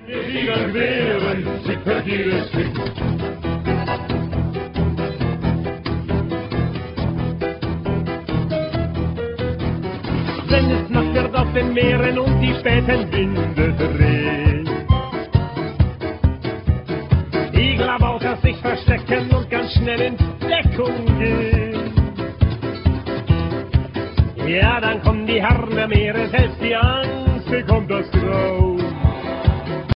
Die dann wehren, sich per jedes Kind. Wenn es Nacht wird auf den Meeren und die späten Winde drehen, Igel aber außer sich verstecken und ganz schnell in Deckung gehen. Ja, dann kommen die Herren der Meere, selbst die Angst bekommt das Grau.